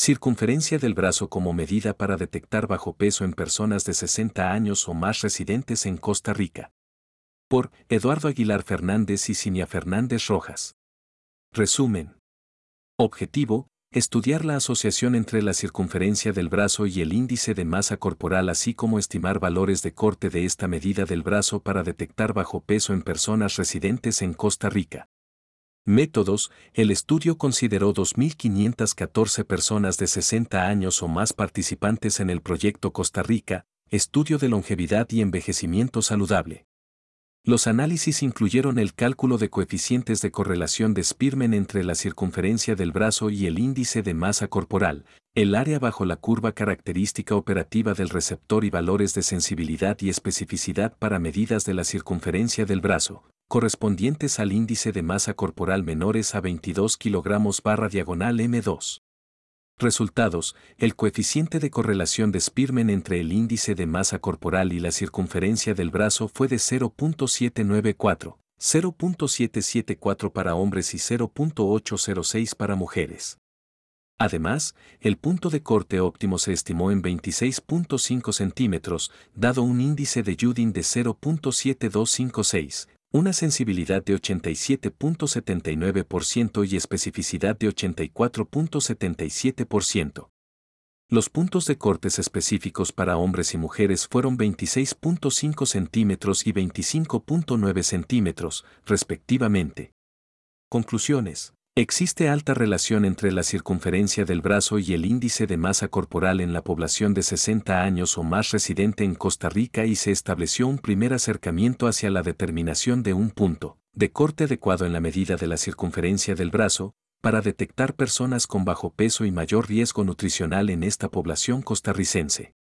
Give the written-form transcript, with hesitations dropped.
Circunferencia del brazo como medida para detectar bajo peso en personas de 60 años o más residentes en Costa Rica. Por Eduardo Aguilar Fernández y Cinia Fernández Rojas. Resumen. Objetivo: estudiar la asociación entre la circunferencia del brazo y el índice de masa corporal, así como estimar valores de corte de esta medida del brazo para detectar bajo peso en personas residentes en Costa Rica. Métodos: el estudio consideró 2.514 personas de 60 años o más participantes en el proyecto Costa Rica, estudio de longevidad y envejecimiento saludable. Los análisis incluyeron el cálculo de coeficientes de correlación de Spearman entre la circunferencia del brazo y el índice de masa corporal, el área bajo la curva característica operativa del receptor y valores de sensibilidad y especificidad para medidas de la circunferencia del brazo, correspondientes al índice de masa corporal menores a 22 kg/m2. Resultados: el coeficiente de correlación de Spearman entre el índice de masa corporal y la circunferencia del brazo fue de 0.794, 0.774 para hombres y 0.806 para mujeres. Además, el punto de corte óptimo se estimó en 26.5 centímetros, dado un índice de Judin de 0.7256, una sensibilidad de 87.79% y especificidad de 84.77%. Los puntos de cortes específicos para hombres y mujeres fueron 26.5 centímetros y 25.9 centímetros, respectivamente. Conclusiones. Existe alta relación entre la circunferencia del brazo y el índice de masa corporal en la población de 60 años o más residente en Costa Rica, y se estableció un primer acercamiento hacia la determinación de un punto de corte adecuado en la medida de la circunferencia del brazo, para detectar personas con bajo peso y mayor riesgo nutricional en esta población costarricense.